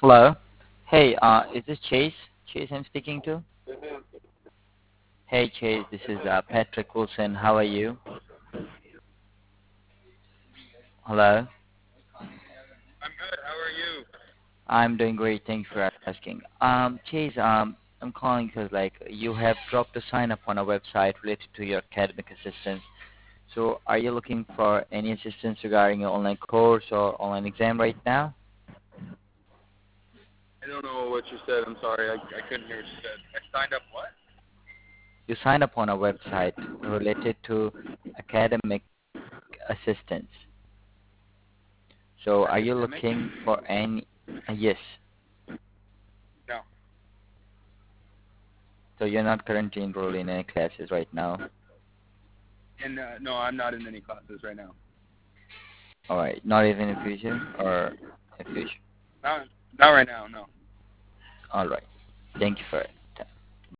Hello. Hey, is this Chase? Chase I'm speaking to? Hey, Chase, this is Patrick Wilson. How are you? Hello. I'm good. How are you? I'm doing great. Thanks for asking. Chase, I'm calling because like you have dropped a sign up on our website related to your academic assistance. So, are you looking for any assistance regarding your online course or online exam right now? I don't know what you said. I'm sorry. I couldn't hear what you said. I signed up what? You signed up on our website related to academic assistance. So, are you Academic? looking for any? Yes. No. So you're not currently enrolled in any classes right now. And no, I'm not in any classes right now. All right. Not even in future or in future. Not right now. No. All right. Thank you for it.